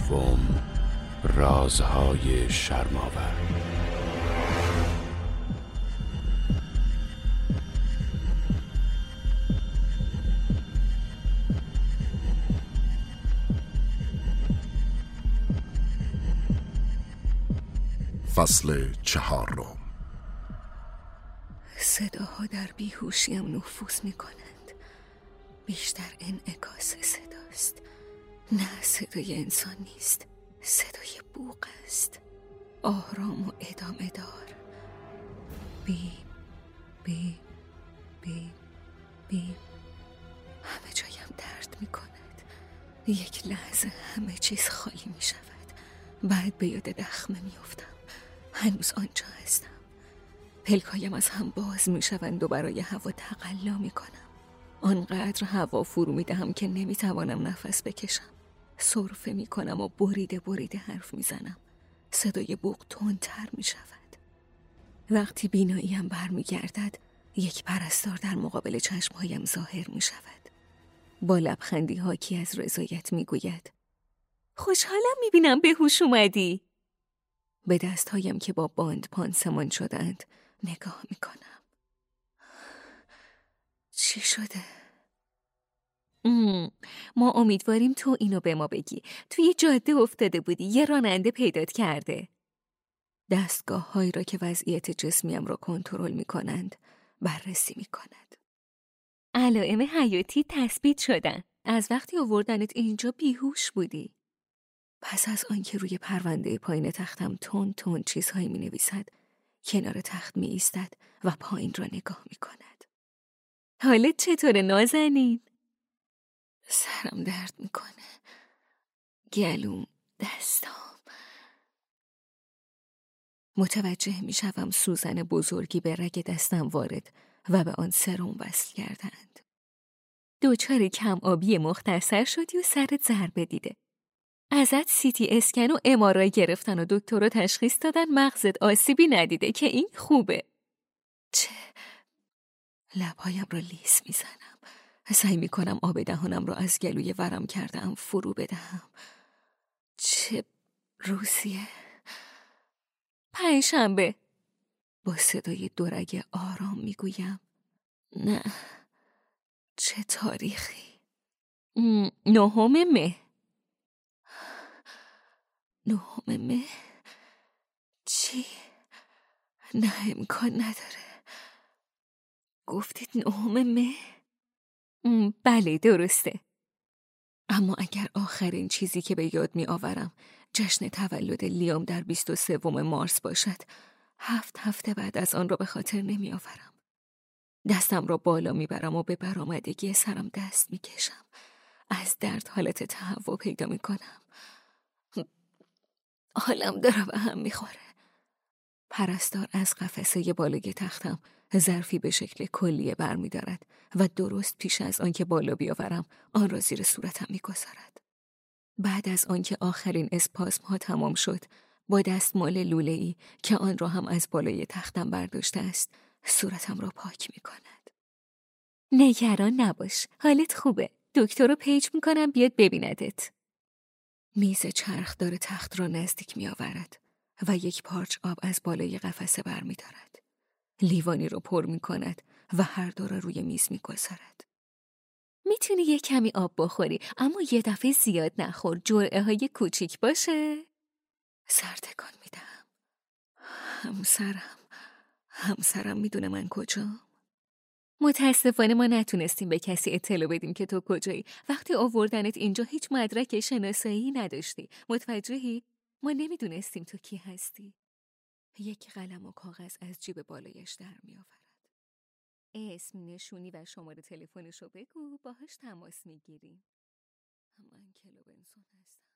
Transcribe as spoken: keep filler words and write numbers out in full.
دوم، رازهای شرم‌آور. فصل چهارم. صداها در بیهوشیم نفوذ می کنند. بیشتر انعکاس صداست. نه، صدای انسان نیست، صدای بوق است، آرام و ادامه دار. بیم بیم بیم بیم. همه جایم درد می کند. یک لحظه همه چیز خالی می شود. بعد به یاد دخمه می افتم. هنوز آنجا هستم. پلکایم از هم باز می شوند و برای هوا تقلا می کنم. آنقدر هوا فرو می دهم که نمی توانم نفس بکشم. سرفه می کنم و بریده بریده حرف می زنم. صدای بوق تندتر می شود. وقتی بیناییم برمی گردد، یک پرستار در مقابل چشمهایم ظاهر می شود. با لبخندی حاکی از رضایت می گوید: خوشحالم می بینم به هوش اومدی. به دستهایم که با باند پانسمان شدند نگاه می کنم. چی شده؟ ام، ما امیدواریم تو اینو به ما بگی. توی جاده افتاده بودی، یه راننده پیدات کرده. دستگاه هایی را که وضعیت جسمیم را کنترل می کنند بررسی می کند. علائم حیاتی تثبیت شدن. از وقتی آوردنت اینجا بیهوش بودی. پس از آنکه روی پرونده پایین تختم تون تون چیزهایی می نویسد، کنار تخت می ایستد و پایین را نگاه می کند. حالت چطوره نازنین؟ سرم درد می کنه. گلوم، دستام. متوجه می شوم سوزن بزرگی به رگ دستم وارد و به آن سرم وصل کردند. دوچار کم آبی مختصر شدی و سرت ضربه دیده. ازت سی تی اسکن و ام آر آی گرفتن و دکترها تشخیص دادن مغزت آسیبی ندیده که این خوبه. چه؟ لبهایم را لیس میزنم. سعی میکنم آب دهانم را از گلوی ورم کردم فرو بدهم. چه روزیه؟ پنجشنبه. با صدای دورگ آرام میگویم. نه. چه تاریخی؟ نهم مه. نهم مه؟ چی؟ نه، امکان نداره. گفتید نهم مه؟ بله درسته. اما اگر آخرین چیزی که به یاد می آورم جشن تولد لیام در بیست و سوم مارس باشد، هفت هفته بعد از آن را به خاطر نمی آورم. دستم را بالا می برم و به برآمدگی سرم دست می کشم. از درد حالت تهوع پیدا می کنم. حالم داره به هم می خوره. پرستار از قفسه بالای تختم ظرفی به شکل کلیه برمی دارد و درست پیش از آنکه بالا بیاورم آن را زیر صورتم می گذارد. بعد از آنکه آخرین اسپاسم ها تمام شد، با دستمال لوله‌ای که آن را هم از بالای تختم برداشته است صورتم را پاک می کند. نگران نباش، حالت خوبه. دکتر رو پیج می کنم بیاد ببیندت. میز چرخدار تخت را نزدیک می آورد و یک پارچ آب از بالای قفسه بر می دارد. لیوانی را پر می کند و هر دو را روی میز می گذارد. میتونی یه کمی آب بخوری، اما یه دفعه زیاد نخور، جرعه های کوچیک باشه. سر تکان می دهم. همسرم همسرم میدونه من کجام؟ متاسفانه ما نتونستیم به کسی اطلاع بدیم که تو کجایی. وقتی آوردنت اینجا هیچ مدرک شناسایی نداشتی. متوجهی؟ ما نمیدونستیم تو کی هستی. یک قلم و کاغذ از جیب بالایش در می آورد. اسم، نشونی و شماره تلفنشو بگو، باهاش تماس میگیریم. من کلوبنسون هستم.